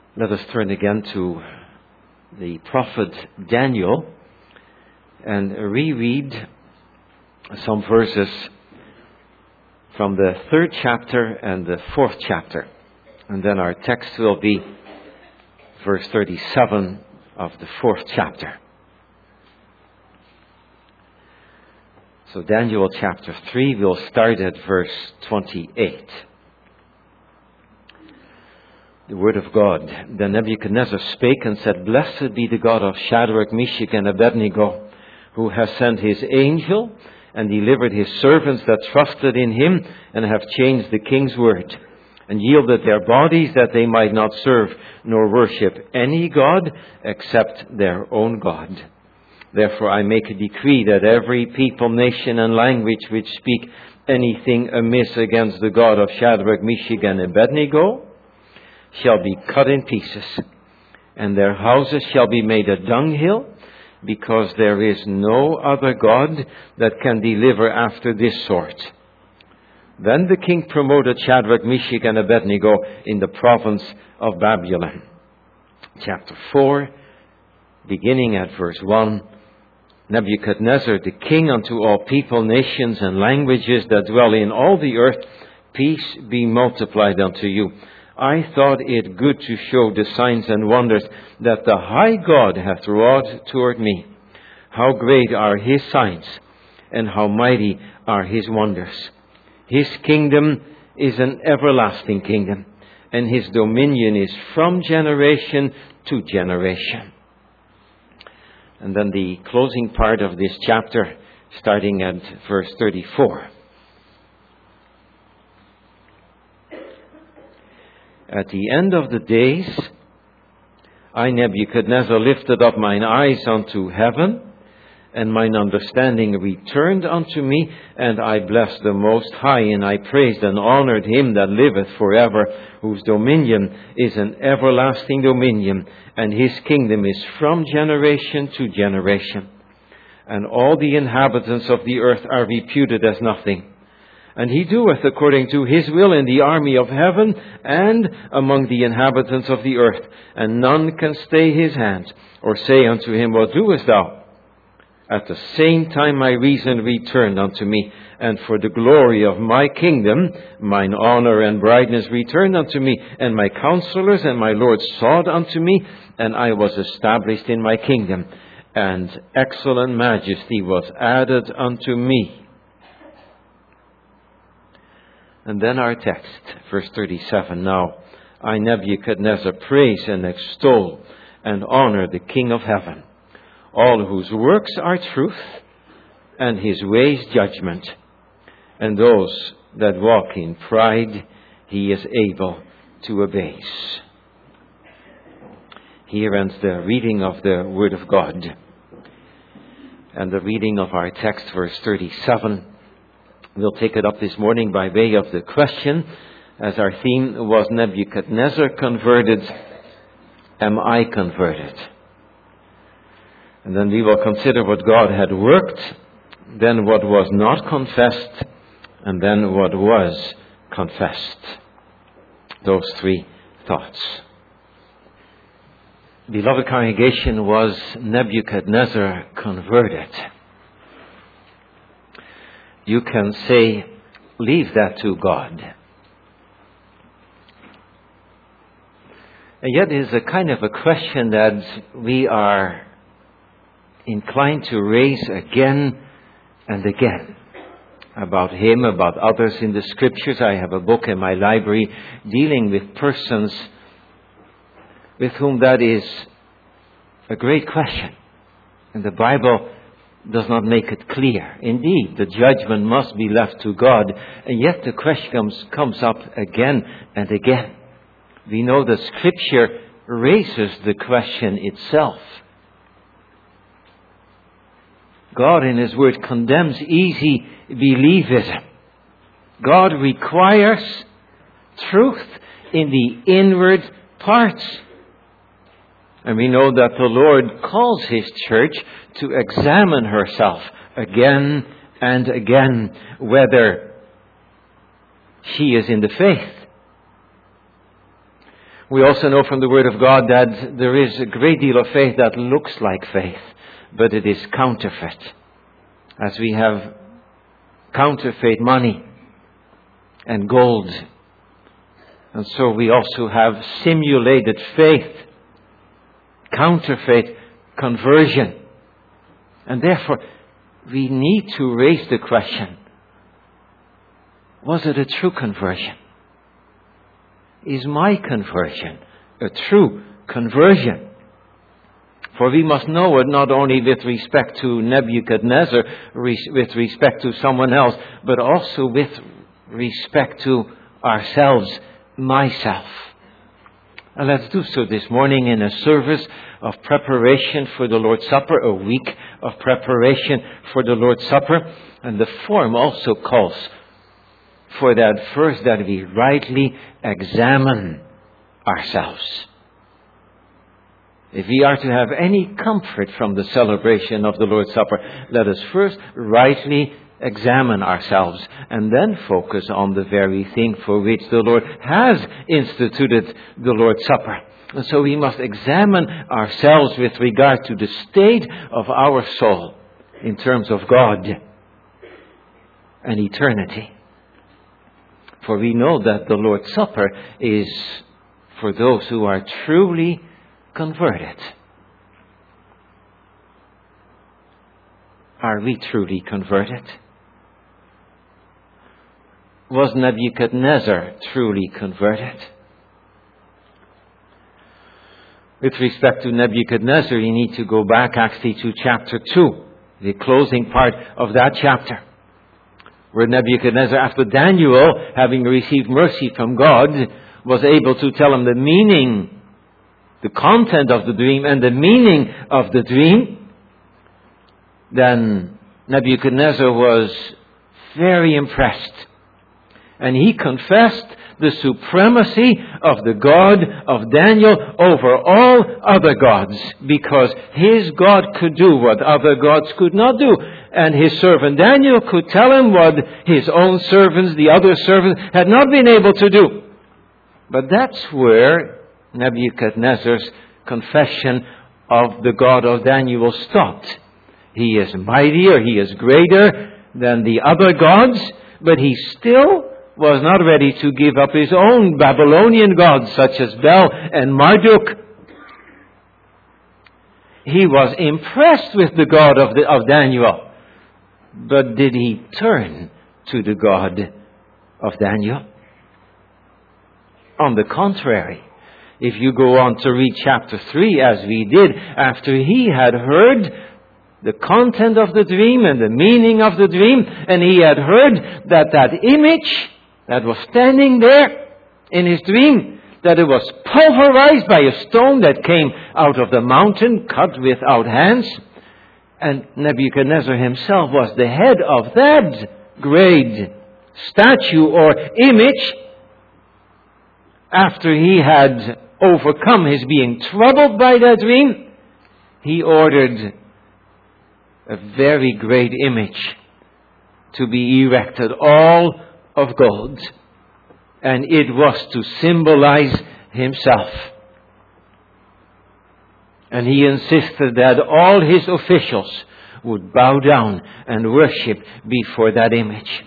Let us turn again to the prophet Daniel and reread some verses from the 3rd chapter and the 4th chapter. And then our text will be verse 37 of the 4th chapter. So Daniel chapter 3, we'll start at verse 28. The word of God. Then Nebuchadnezzar spake and said, Blessed be the God of Shadrach, Meshach, and Abednego, who has sent his angel and delivered his servants that trusted in him and have changed the king's word, and yielded their bodies that they might not serve nor worship any god except their own God. Therefore I make a decree that every people, nation, and language which speak anything amiss against the God of Shadrach, Meshach, and Abednego shall be cut in pieces, and their houses shall be made a dunghill, because there is no other God that can deliver after this sort. Then the king promoted Shadrach, Meshach, and Abednego in the province of Babylon. Chapter 4, beginning at verse 1. Nebuchadnezzar the king unto all people, nations, and languages that dwell in all the earth, peace be multiplied unto you. I thought it good to show the signs and wonders that the high God hath wrought toward me. How great are his signs, and how mighty are his wonders. His kingdom is an everlasting kingdom, and his dominion is from generation to generation. And then the closing part of this chapter, starting at verse 34. At the end of the days, I, Nebuchadnezzar, lifted up mine eyes unto heaven, and mine understanding returned unto me, and I blessed the Most High, and I praised and honored him that liveth forever, whose dominion is an everlasting dominion, and his kingdom is from generation to generation. And all the inhabitants of the earth are reputed as nothing. And he doeth according to his will in the army of heaven and among the inhabitants of the earth. And none can stay his hand or say unto him, What doest thou? At the same time my reason returned unto me, and for the glory of my kingdom, mine honor and brightness returned unto me, and my counselors and my lords sought unto me, and I was established in my kingdom, and excellent majesty was added unto me. And then our text, verse 37. Now, I, Nebuchadnezzar, praise and extol and honor the King of heaven, all whose works are truth, and his ways judgment. And those that walk in pride, he is able to abase. Here ends the reading of the Word of God. And the reading of our text, verse 37. We'll take it up this morning by way of the question, as our theme was Nebuchadnezzar converted, am I converted? And then we will consider what God had worked, then what was not confessed, and then what was confessed. Those three thoughts. Beloved congregation, was Nebuchadnezzar converted? You can say, leave that to God. And yet it is a kind of a question that we are inclined to raise again and again. About him, about others in the scriptures. I have a book in my library dealing with persons with whom that is a great question. And the Bible does not make it clear. Indeed, the judgment must be left to God, and yet the question comes up again and again. We know that Scripture raises the question itself. God in His Word condemns easy believism. God requires truth in the inward parts. And we know that the Lord calls His church to examine herself again and again, whether she is in the faith. We also know from the Word of God that there is a great deal of faith that looks like faith, but it is counterfeit. As we have counterfeit money and gold. And so we also have simulated faith, counterfeit conversion. And therefore, we need to raise the question, was it a true conversion? Is my conversion a true conversion? For we must know it not only with respect to Nebuchadnezzar, with respect to someone else, but also with respect to ourselves, myself. And let's do so this morning in a service of preparation for the Lord's Supper, a week of preparation for the Lord's Supper. And the form also calls for that first, that we rightly examine ourselves. If we are to have any comfort from the celebration of the Lord's Supper, let us first rightly examine ourselves and then focus on the very thing for which the Lord has instituted the Lord's Supper. And so we must examine ourselves with regard to the state of our soul in terms of God and eternity. For we know that the Lord's Supper is for those who are truly converted. Are we truly converted? Was Nebuchadnezzar truly converted? With respect to Nebuchadnezzar, you need to go back actually to chapter 2, the closing part of that chapter, where Nebuchadnezzar, after Daniel, having received mercy from God, was able to tell him the meaning, the content of the dream and the meaning of the dream. Then Nebuchadnezzar was very impressed. And he confessed the supremacy of the God of Daniel over all other gods, because his God could do what other gods could not do. And his servant Daniel could tell him what his own servants, the other servants, had not been able to do. But that's where Nebuchadnezzar's confession of the God of Daniel stopped. He is mightier, he is greater than the other gods, but he still was not ready to give up his own Babylonian gods such as Bel and Marduk. He was impressed with the God of Daniel, but did he turn to the God of Daniel? On the contrary, if you go on to read chapter 3 as we did, after he had heard the content of the dream and the meaning of the dream, and he had heard that image that was standing there in his dream, that it was pulverized by a stone that came out of the mountain, cut without hands. And Nebuchadnezzar himself was the head of that great statue or image. After he had overcome his being troubled by that dream, he ordered a very great image to be erected, all of gold. And it was to symbolize himself. And he insisted that all his officials would bow down and worship before that image,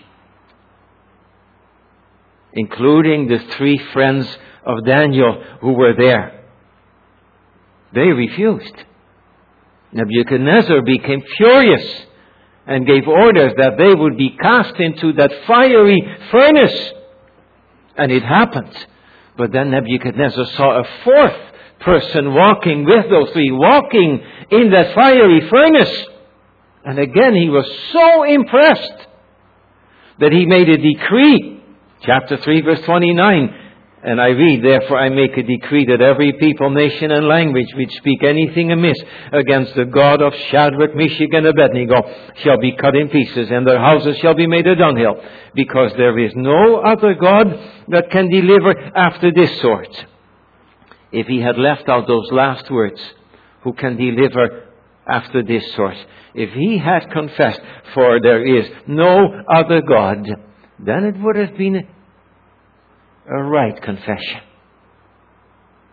including the 3 friends of Daniel who were there. They refused. Nebuchadnezzar became furious and gave orders that they would be cast into that fiery furnace. And it happened. But then Nebuchadnezzar saw a 4th person walking with those 3, walking in that fiery furnace. And again he was so impressed that he made a decree. Chapter 3 verse 29. And I read, therefore I make a decree that every people, nation and language which speak anything amiss against the God of Shadrach, Meshach and Abednego shall be cut in pieces, and their houses shall be made a dunghill, because there is no other God that can deliver after this sort. If he had left out those last words, who can deliver after this sort? If he had confessed, for there is no other God, then it would have been a right confession.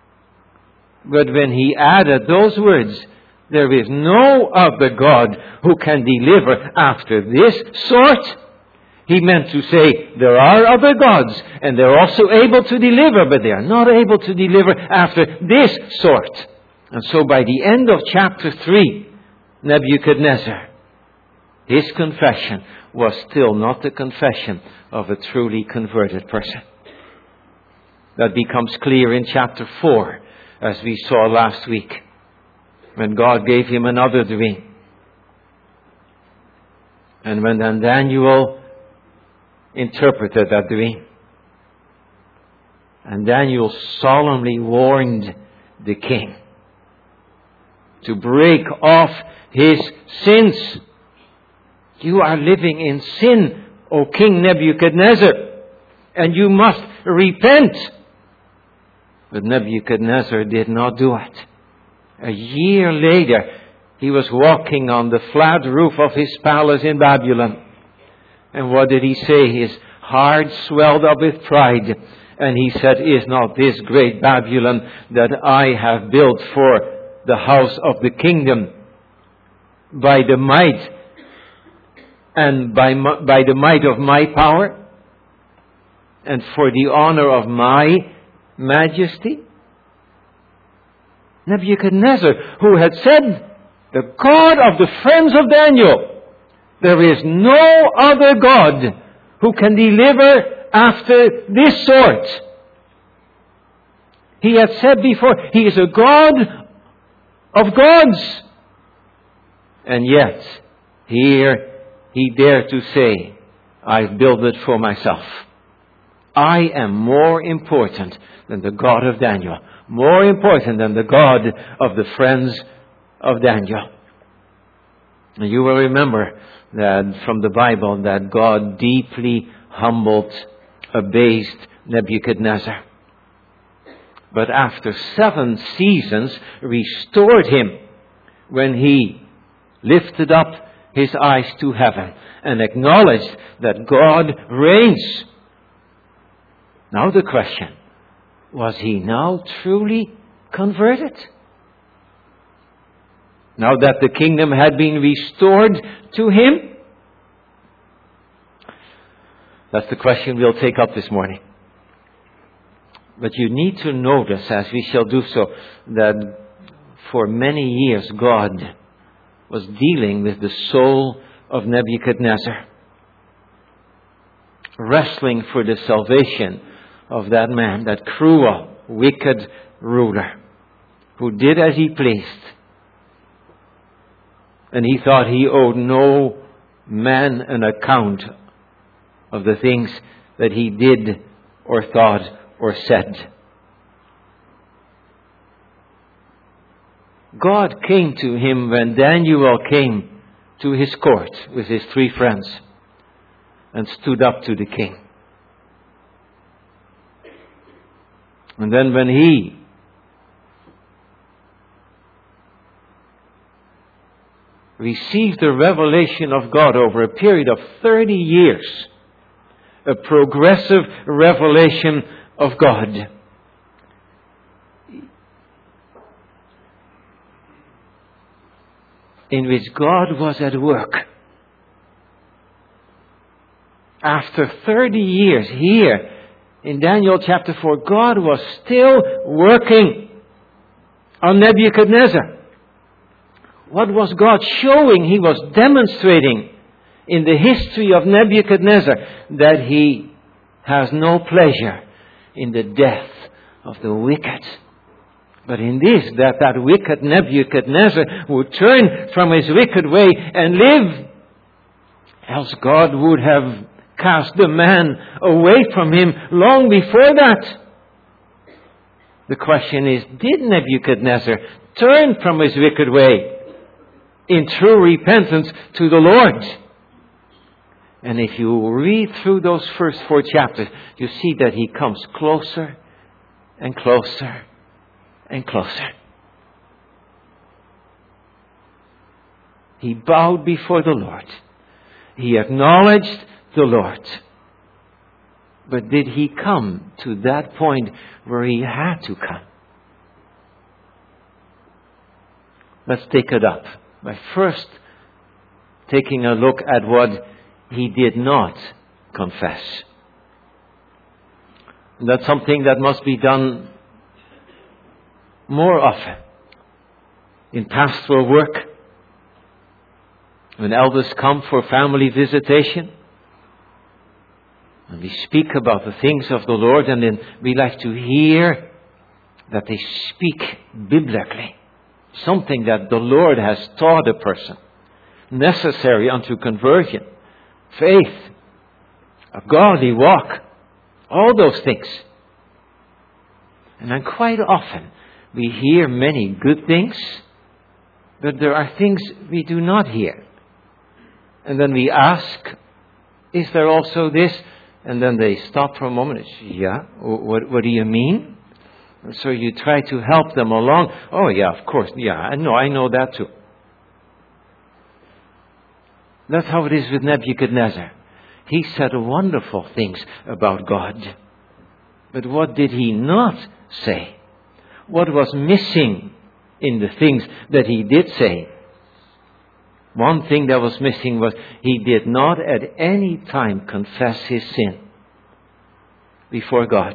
But when he added those words, there is no other God who can deliver after this sort, he meant to say there are other gods and they're also able to deliver, but they are not able to deliver after this sort. And so by the end of chapter 3, Nebuchadnezzar, his confession was still not the confession of a truly converted person. That becomes clear in chapter 4, as we saw last week, when God gave him another dream. And when then Daniel interpreted that dream, and Daniel solemnly warned the king to break off his sins. You are living in sin, O King Nebuchadnezzar, and you must repent. But Nebuchadnezzar did not do it. A year later, he was walking on the flat roof of his palace in Babylon. And what did he say? His heart swelled up with pride. And he said, is not this great Babylon that I have built for the house of the kingdom by the might and by the might of my power and for the honor of my majesty? Nebuchadnezzar, who had said, the God of the friends of Daniel, there is no other God who can deliver after this sort. He had said before, he is a God of gods. And yet, here he dared to say, I've built it for myself. I am more important than the God of Daniel. More important than the God of the friends of Daniel. And you will remember that from the Bible that God deeply humbled, abased Nebuchadnezzar. But after 7 seasons, restored him when he lifted up his eyes to heaven and acknowledged that God reigns. Now the question, was he now truly converted? Now that the kingdom had been restored to him? That's the question we'll take up this morning. But you need to notice, as we shall do so, that for many years God was dealing with the soul of Nebuchadnezzar, wrestling for the salvation of that man, that cruel, wicked ruler, who did as he pleased. And he thought he owed no man an account of the things that he did or thought or said. God came to him when Daniel came to his court with his 3 friends and stood up to the king. And then when he received the revelation of God over a period of 30 years, a progressive revelation of God, in which God was at work. After 30 years here in Daniel chapter 4, God was still working on Nebuchadnezzar. What was God showing? He was demonstrating in the history of Nebuchadnezzar that he has no pleasure in the death of the wicked. But in this, that wicked Nebuchadnezzar would turn from his wicked way and live. Else God would have cast the man away from him long before that. The question is, did Nebuchadnezzar turn from his wicked way in true repentance to the Lord? And if you read through those first 4 chapters, you see that he comes closer and closer and closer. He bowed before the Lord. He acknowledged the Lord. But did he come to that point where he had to come? Let's take it up by first taking a look at what he did not confess. And that's something that must be done more often in pastoral work. When elders come for family visitation, and we speak about the things of the Lord, and then we like to hear that they speak biblically. Something that the Lord has taught a person, necessary unto conversion, faith, a godly walk, all those things. And then quite often we hear many good things, but there are things we do not hear. And then we ask, is there also this? And then they stop for a moment and say, yeah, what do you mean? And so you try to help them along. Oh yeah, of course, yeah, I know that too. That's how it is with Nebuchadnezzar. He said wonderful things about God. But what did he not say? What was missing in the things that he did say? One thing that was missing was he did not at any time confess his sin before God.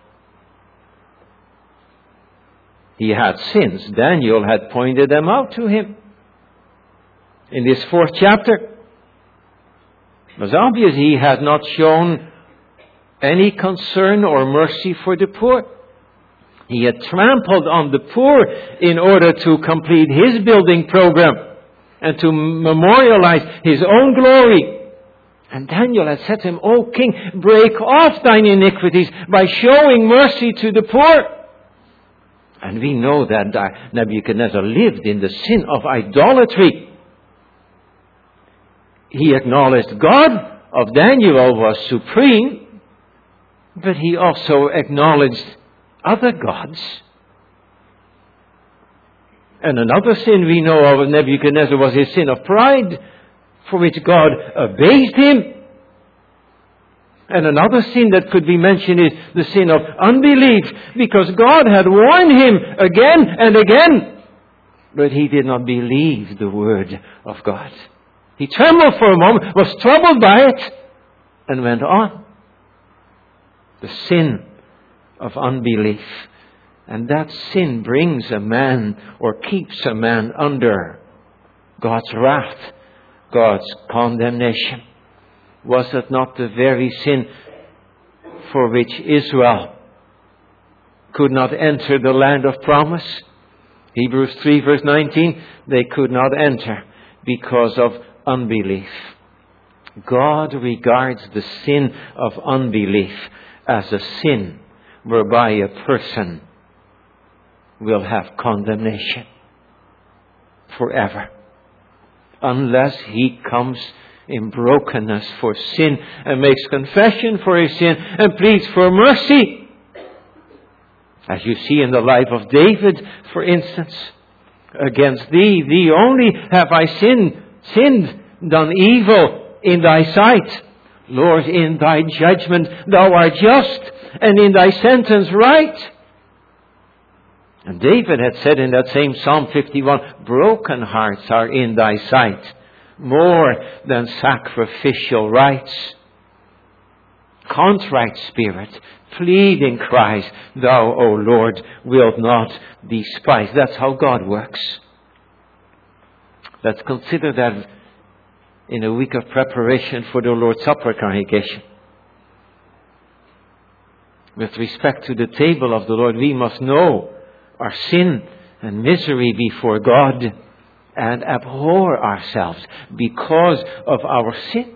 He had sins. Daniel had pointed them out to him. In this 4th chapter, it was obvious he had not shown any concern or mercy for the poor. He had trampled on the poor in order to complete his building program and to memorialize his own glory. And Daniel had said to him, O king, break off thine iniquities by showing mercy to the poor. And we know that Nebuchadnezzar lived in the sin of idolatry. He acknowledged God of Daniel was supreme, but he also acknowledged other gods. And another sin we know of Nebuchadnezzar was his sin of pride, for which God abased him. And another sin that could be mentioned is the sin of unbelief, because God had warned him again and again, but he did not believe the word of God. He trembled for a moment, was troubled by it, and went on. The sin of unbelief. And that sin brings a man or keeps a man under God's wrath, God's condemnation. Was it not the very sin for which Israel could not enter the land of promise? Hebrews 3 verse 19, they could not enter because of unbelief. God regards the sin of unbelief as a sin whereby a person will have condemnation forever, unless he comes in brokenness for sin and makes confession for his sin and pleads for mercy. As you see in the life of David, for instance, against thee only have I sinned, done evil in thy sight. Lord, in thy judgment thou art just, and in thy sentence right. And David had said in that same Psalm 51, broken hearts are in thy sight, more than sacrificial rites. Contrite spirit, pleading cries, thou, O Lord, wilt not despise. That's how God works. Let's consider that in a week of preparation for the Lord's Supper congregation. With respect to the table of the Lord, we must know our sin and misery before God and abhor ourselves because of our sin.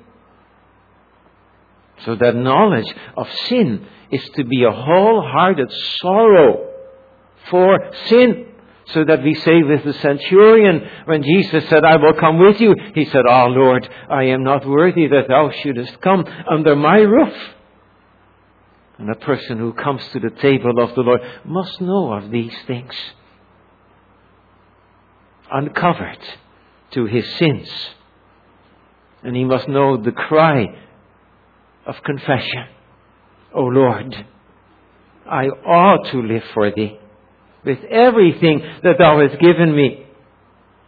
So that knowledge of sin is to be a wholehearted sorrow for sin. So that we say with the centurion, when Jesus said, I will come with you, he said, Oh Lord, I am not worthy that thou shouldest come under my roof. And a person who comes to the table of the Lord must know of these things. Uncovered to his sins. And he must know the cry of confession. O Lord, I ought to live for thee with everything that thou hast given me.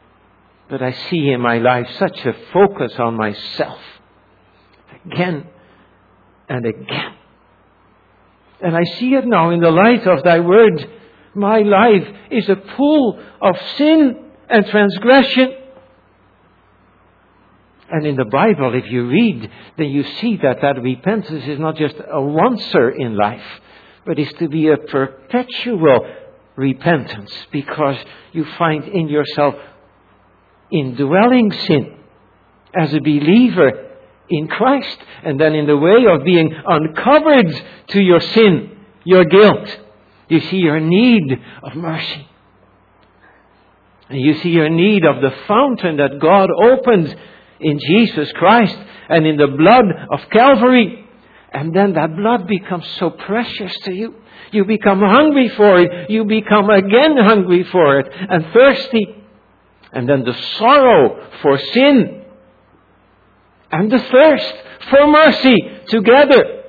But I see in my life such a focus on myself. Again and again. And I see it now in the light of thy word. My life is a pool of sin and transgression. And in the Bible, if you read, then you see that repentance is not just a once-er in life, but is to be a perpetual repentance, because you find in yourself indwelling sin as a believer in Christ, and then in the way of being uncovered to your sin, your guilt, you see your need of mercy. And you see your need of the fountain that God opened in Jesus Christ and in the blood of Calvary. And then that blood becomes so precious to you. You become hungry for it. You become again hungry for it and thirsty. And then the sorrow for sin and the thirst for mercy together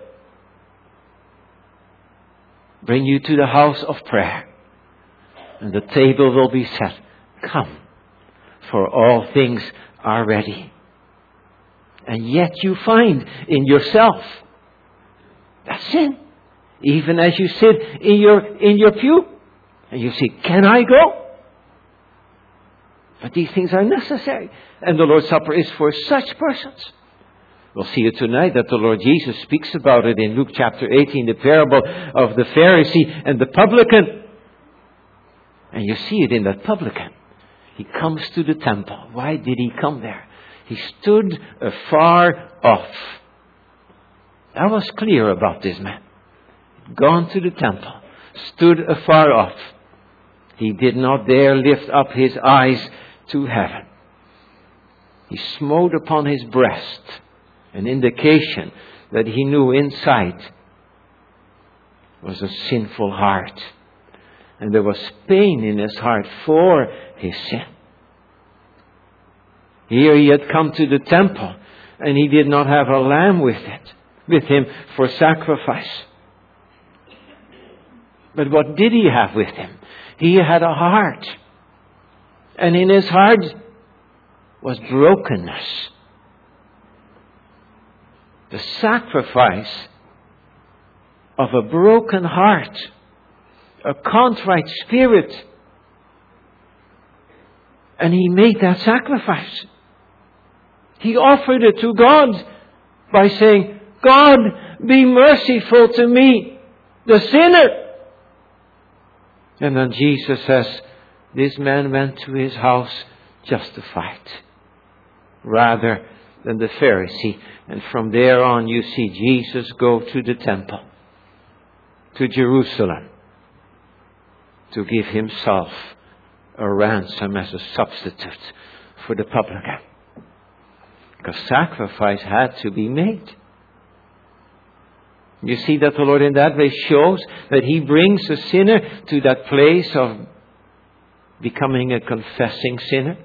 bring you to the house of prayer. And the table will be set. Come, for all things are ready. And yet you find in yourself that sin. Even as you sit in your pew and you say, can I go? But these things are necessary. And the Lord's Supper is for such persons. We'll see it tonight that the Lord Jesus speaks about it in Luke chapter 18, the parable of the Pharisee and the publican. And you see it in that publican. He comes to the temple. Why did he come there? He stood afar off. I was clear about this man. Gone to the temple, stood afar off. He did not dare lift up his eyes to heaven. He smote upon his breast, an indication that he knew inside was a sinful heart. And there was pain in his heart for his sin. Here he had come to the temple, and he did not have a lamb with him for sacrifice. But what did he have with him? He had a heart. And in his heart was brokenness. The sacrifice of a broken heart, a contrite spirit. And he made that sacrifice. He offered it to God by saying, God, be merciful to me, the sinner. And then Jesus says, this man went to his house justified, rather than the Pharisee. And from there on you see Jesus go to the temple, to Jerusalem, to give himself a ransom as a substitute for the publican. Because sacrifice had to be made. You see that the Lord in that way shows that He brings a sinner to that place of becoming a confessing sinner.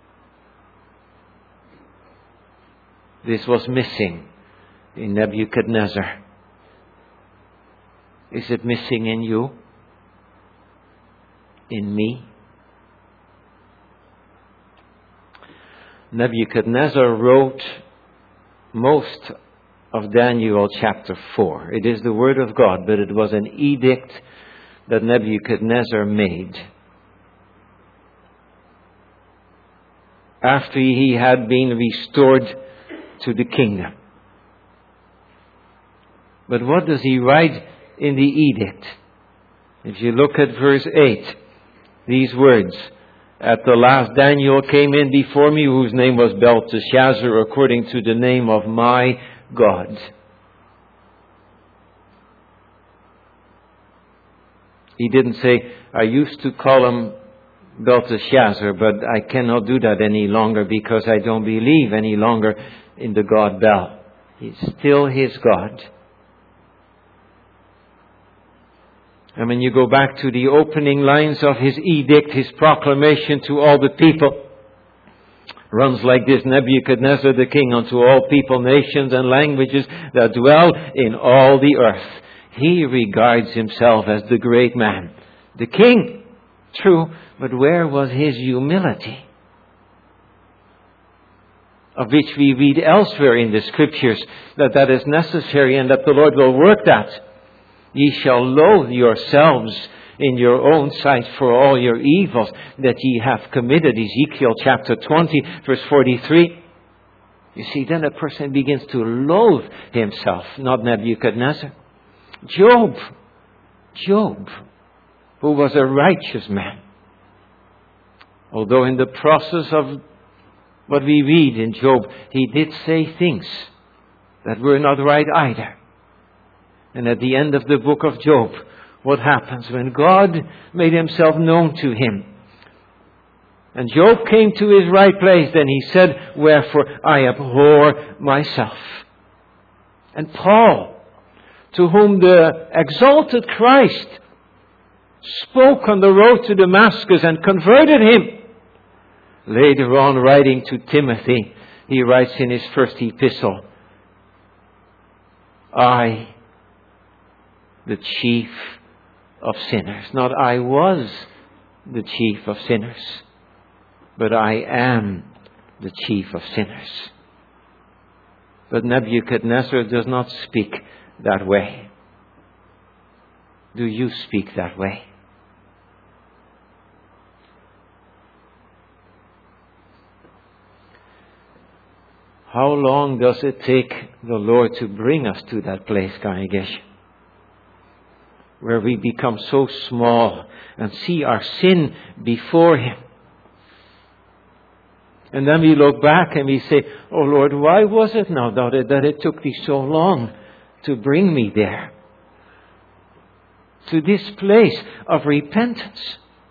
This was missing in Nebuchadnezzar. Is it missing in you? In me? Nebuchadnezzar wrote most of Daniel chapter 4. It is the word of God, but it was an edict that Nebuchadnezzar made after he had been restored to the kingdom. But what does he write in the edict? If you look at verse 8, these words, at the last Daniel came in before me, whose name was Belteshazzar, according to the name of my God. He didn't say, I used to call him Belteshazzar, but I cannot do that any longer because I don't believe any longer in the God Bel. He's still his God. And when you go back to the opening lines of his edict, his proclamation to all the people, runs like this: Nebuchadnezzar the king unto all people, nations and languages that dwell in all the earth. He regards himself as the great man, the king. True, but where was his humility? of which we read elsewhere in the Scriptures that is necessary and that the Lord will work that. Ye shall loathe yourselves in your own sight for all your evils that ye have committed. Ezekiel chapter 20, verse 43. You see, then a person begins to loathe himself, not Nebuchadnezzar. Job, who was a righteous man. Although in the process of what we read in Job, he did say things that were not right either. And at the end of the book of Job, what happens when God made himself known to him? And Job came to his right place, then he said, wherefore I abhor myself. And Paul, to whom the exalted Christ spoke on the road to Damascus and converted him, later on writing to Timothy, he writes in his first epistle, I, the chief of sinners. Not I was the chief of sinners, but I am the chief of sinners. But Nebuchadnezzar does not speak that way. Do you speak that way? How long does it take the Lord to bring us to that place, congregation, where we become so small and see our sin before Him? And then we look back and we say, oh Lord, why was it now that it took Thee so long to bring me there? To this place of repentance.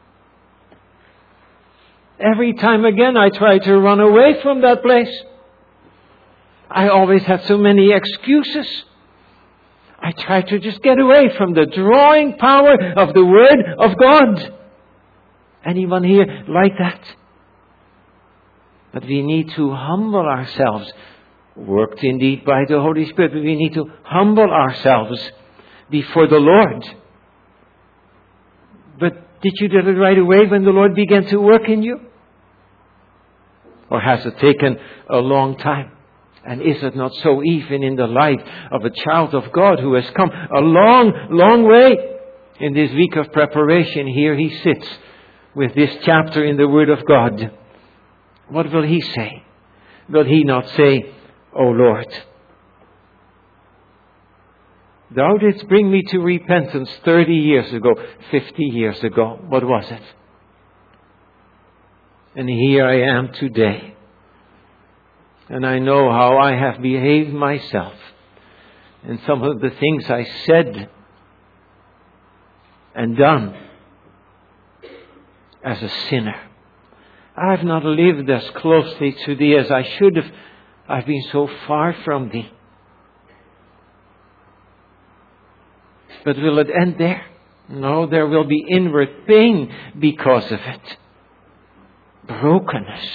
Every time again I try to run away from that place. I always had so many excuses. I try to just get away from the drawing power of the Word of God. Anyone here like that? But we need to humble ourselves. Worked indeed by the Holy Spirit, but we need to humble ourselves before the Lord. But did you do it right away when the Lord began to work in you? Or has it taken a long time? And is it not so even in the life of a child of God who has come a long, long way? In this week of preparation, here he sits with this chapter in the Word of God. What will he say? Will he not say, O Lord, Thou didst bring me to repentance 30 years ago, 50 years ago. What was it? And here I am today. And I know how I have behaved myself. And some of the things I said and done as a sinner. I have not lived as closely to Thee as I should have. I've been so far from Thee. But will it end there? No, there will be inward pain because of it. Brokenness.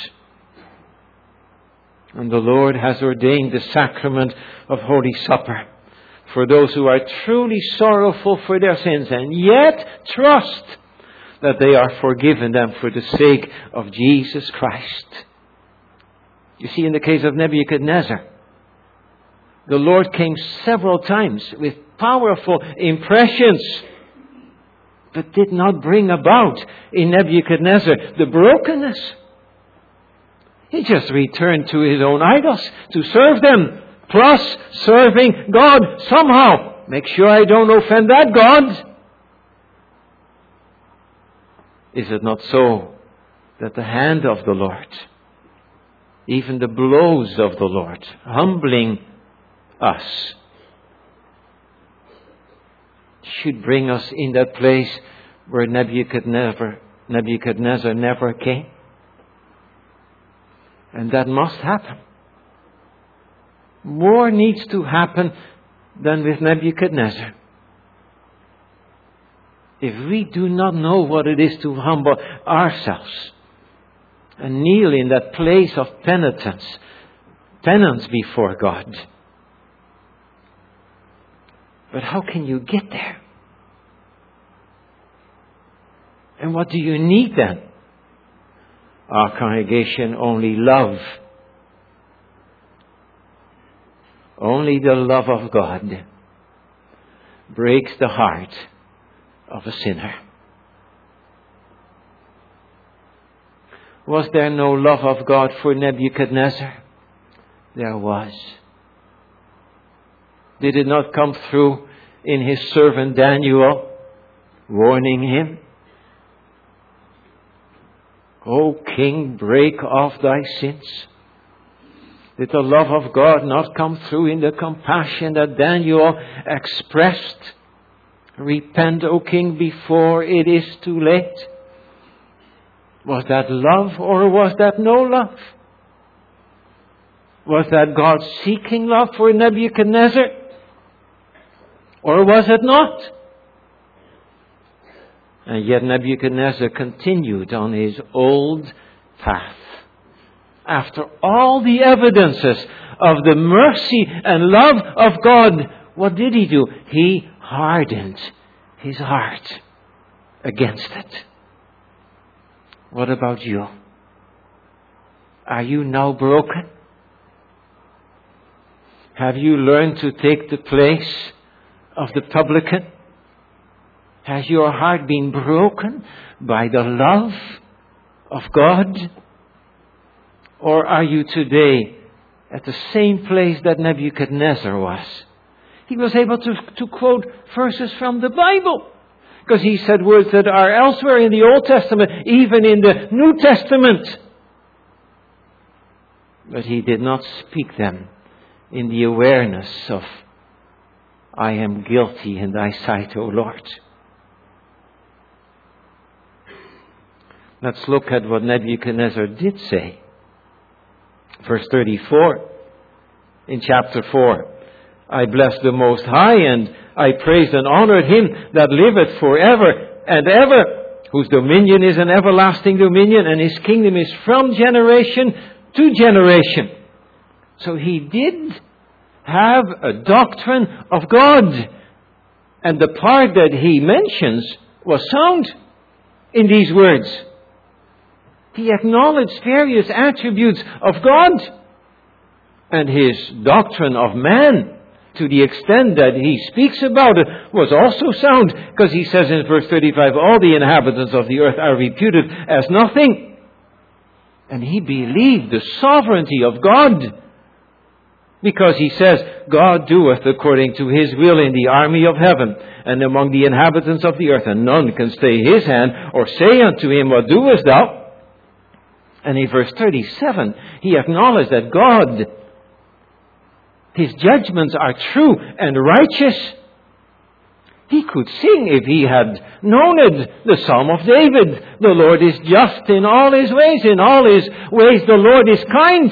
And the Lord has ordained the sacrament of Holy Supper for those who are truly sorrowful for their sins and yet trust that they are forgiven them for the sake of Jesus Christ. You see, in the case of Nebuchadnezzar, the Lord came several times with powerful impressions, but did not bring about in Nebuchadnezzar the brokenness. He just returned to his own idols to serve them, plus serving God somehow. Make sure I don't offend that God. Is it not so that the hand of the Lord, even the blows of the Lord, humbling us, should bring us in that place where Nebuchadnezzar never came? And that must happen. More needs to happen than with Nebuchadnezzar. If we do not know what it is to humble ourselves and kneel in that place of penance before God. But how can you get there? And what do you need then? Our congregation, only love. Only the love of God breaks the heart of a sinner. Was there no love of God for Nebuchadnezzar? There was. Did it not come through in his servant Daniel, warning him? O king, break off thy sins. Did the love of God not come through in the compassion that Daniel expressed? Repent, O king, before it is too late. Was that love or was that no love? Was that God seeking love for Nebuchadnezzar? Or was it not? And yet Nebuchadnezzar continued on his old path. After all the evidences of the mercy and love of God, what did he do? He hardened his heart against it. What about you? Are you now broken? Have you learned to take the place of the publican? Has your heart been broken by the love of God? Or are you today at the same place that Nebuchadnezzar was? He was able to quote verses from the Bible, because he said words that are elsewhere in the Old Testament, even in the New Testament. But he did not speak them in the awareness of, I am guilty in thy sight, O Lord. Let's look at what Nebuchadnezzar did say. Verse 34 in chapter 4. I bless the Most High, and I praised and honored him that liveth forever and ever, whose dominion is an everlasting dominion, and his kingdom is from generation to generation. So he did have a doctrine of God. And the part that he mentions was sound in these words. He acknowledged various attributes of God, and his doctrine of man, to the extent that he speaks about it, was also sound, because he says in verse 35, all the inhabitants of the earth are reputed as nothing. And he believed the sovereignty of God, because he says, God doeth according to his will in the army of heaven and among the inhabitants of the earth, and none can stay his hand or say unto him, what doest thou? And in verse 37, he acknowledged that God, his judgments are true and righteous. He could sing, if he had known it, the Psalm of David. The Lord is just in all his ways. In all his ways the Lord is kind.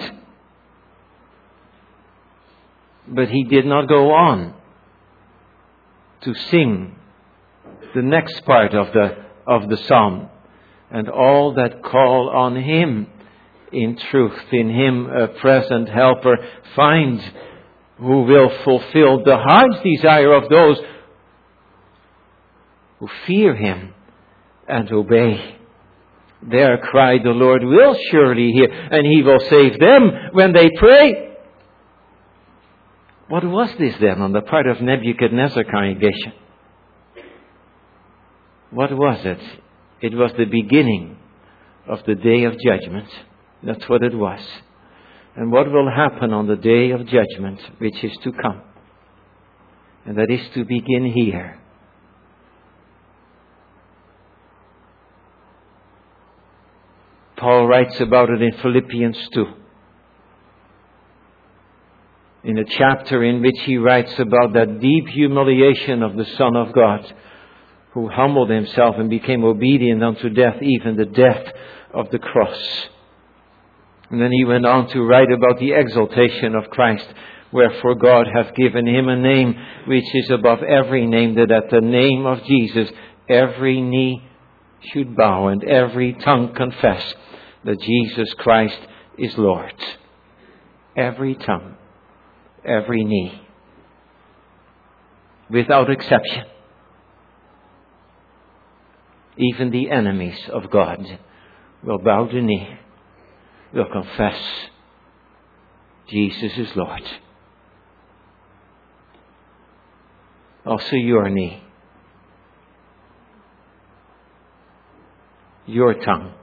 But he did not go on to sing the next part of the psalm. And all that call on him in truth, in him a present helper, find, who will fulfill the heart's desire of those who fear him and obey. There cried, the Lord will surely hear, and he will save them when they pray. What was this then on the part of Nebuchadnezzar congregation? What was it? It was the beginning of the day of judgment. That's what it was. And what will happen on the day of judgment, which is to come? And that is to begin here. Paul writes about it in Philippians 2. In a chapter in which he writes about that deep humiliation of the Son of God, who humbled himself and became obedient unto death, even the death of the cross. And then he went on to write about the exaltation of Christ, wherefore God hath given him a name which is above every name, that at the name of Jesus every knee should bow and every tongue confess that Jesus Christ is Lord. Every tongue, every knee, without exception. Even the enemies of God will bow the knee, will confess Jesus is Lord. Also your knee. Your tongue.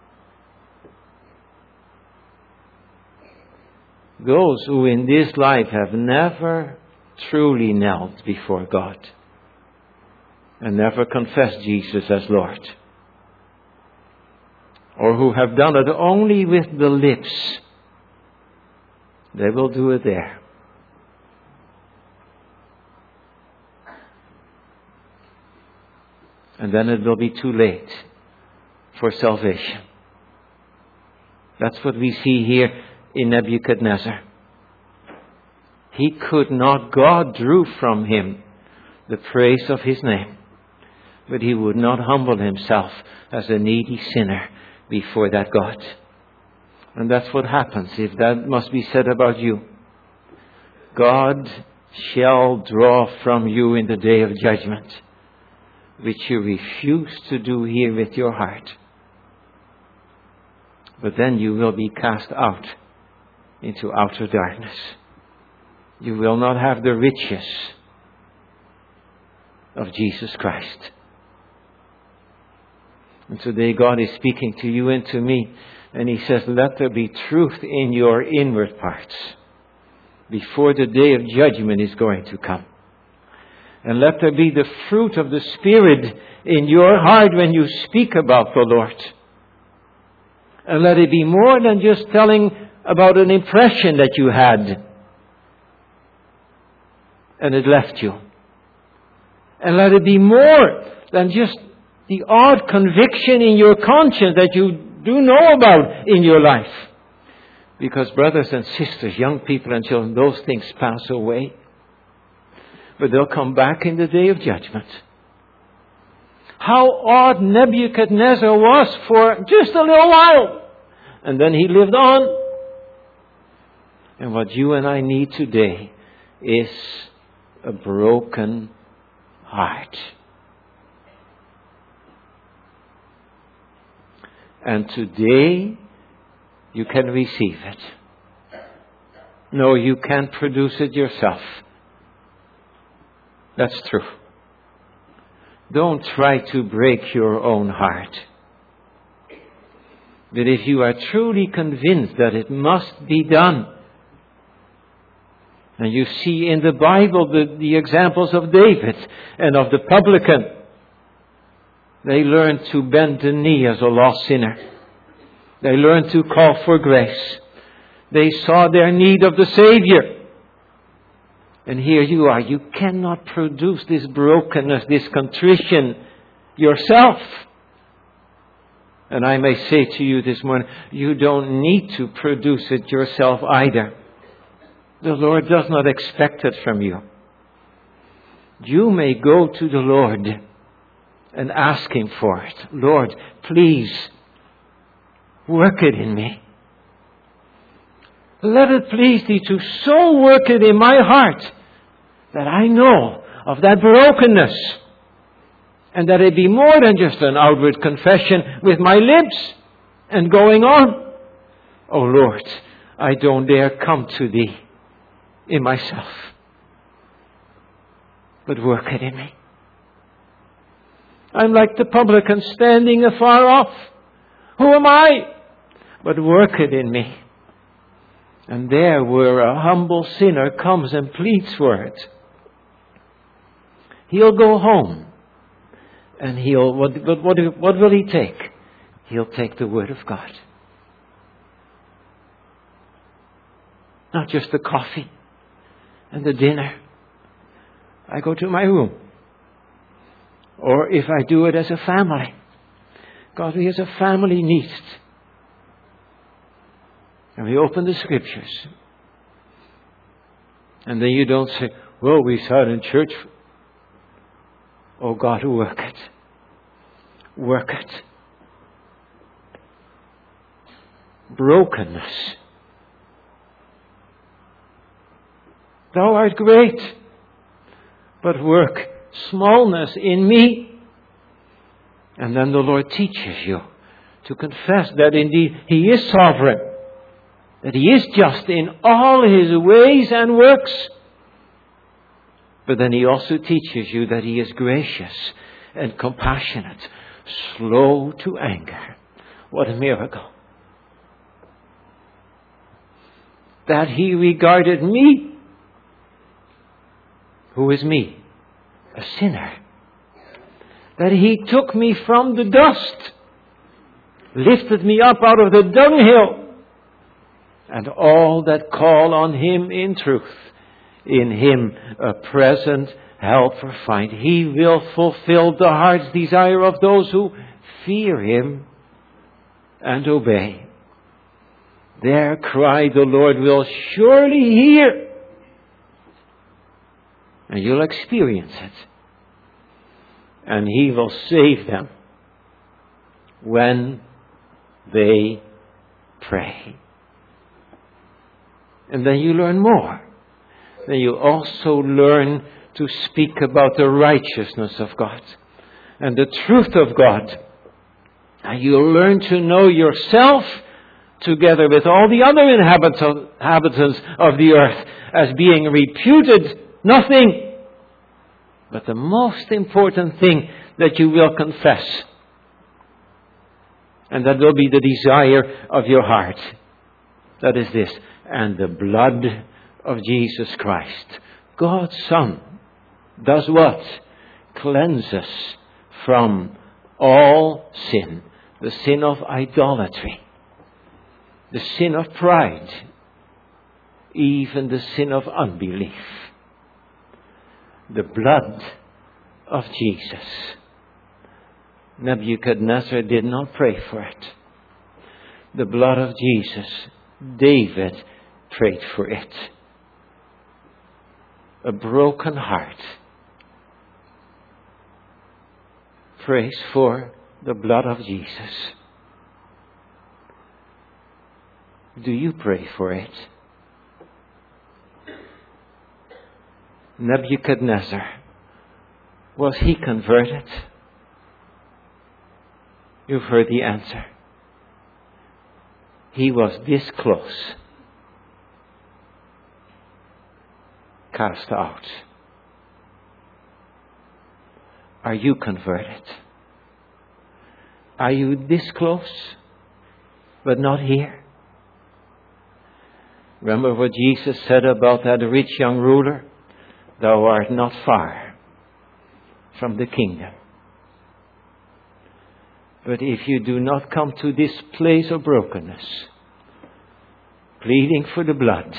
Those who in this life have never truly knelt before God and never confessed Jesus as Lord, or who have done it only with the lips, they will do it there. And then it will be too late for salvation. That's what we see here in Nebuchadnezzar. He could not, God drew from him the praise of his name, but he would not humble himself as a needy sinner before that God. And that's what happens if that must be said about you. God shall draw from you in the day of judgment, which you refuse to do here with your heart. But then you will be cast out into outer darkness. You will not have the riches of Jesus Christ. And today God is speaking to you and to me, and He says, let there be truth in your inward parts before the day of judgment is going to come. And let there be the fruit of the Spirit in your heart when you speak about the Lord. And let it be more than just telling about an impression that you had and it left you. And let it be more than just the odd conviction in your conscience that you do know about in your life. Because brothers and sisters, young people and children, those things pass away. But they'll come back in the day of judgment. How odd Nebuchadnezzar was for just a little while. And then he lived on. And what you and I need today is a broken heart. And today you can receive it. No, you can't produce it yourself. That's true. Don't try to break your own heart. But if you are truly convinced that it must be done, and you see in the Bible the examples of David and of the publican, they learned to bend the knee as a lost sinner. They learned to call for grace. They saw their need of the Savior. And here you are. You cannot produce this brokenness, this contrition yourself. And I may say to you this morning, you don't need to produce it yourself either. The Lord does not expect it from you. You may go to the Lord and ask Him for it. Lord, please work it in me. Let it please Thee to so work it in my heart that I know of that brokenness, and that it be more than just an outward confession with my lips and going on. Oh Lord, I don't dare come to Thee in myself, but work it in me. I'm like the publican standing afar off. Who am I? But work it in me. And there where a humble sinner comes and pleads for it, he'll go home. And what will he take? He'll take the Word of God. Not just the coffee and the dinner. I go to my room. Or if I do it as a family. God, we as a family need it. And we open the Scriptures. And then you don't say, well, we sat in church. Oh God, work it. Work it. Brokenness. Thou art great, but work smallness in me. And then the Lord teaches you to confess that indeed He is sovereign, that He is just in all His ways and works. But then He also teaches you that He is gracious and compassionate, slow to anger. What a miracle. That He regarded me. Who is me? A sinner. That He took me from the dust, lifted me up out of the dunghill, and all that call on Him in truth, in Him a present helper find. He will fulfill the heart's desire of those who fear Him and obey. Their cry the Lord will surely hear. And you'll experience it. And He will save them when they pray. And then you learn more. Then you also learn to speak about the righteousness of God and the truth of God. And you'll learn to know yourself together with all the other inhabitants of the earth as being reputed nothing. But the most important thing that you will confess, and that will be the desire of your heart, that is this: and the blood of Jesus Christ, God's Son, does what? Cleanses from all sin. The sin of idolatry, the sin of pride, even the sin of unbelief. The blood of Jesus. Nebuchadnezzar did not pray for it. The blood of Jesus, David prayed for it. A broken heart prays for the blood of Jesus. Do you pray for it? Nebuchadnezzar, was he converted? You've heard the answer. He was this close. Cast out. Are you converted? Are you this close, but not here? Remember what Jesus said about that rich young ruler? Thou art not far from the kingdom. But if you do not come to this place of brokenness, pleading for the blood,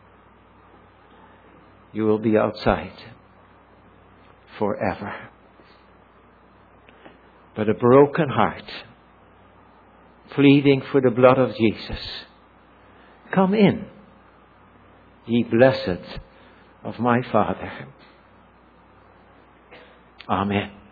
you will be outside forever. But a broken heart, pleading for the blood of Jesus, come in, ye blessed of my Father. Amen.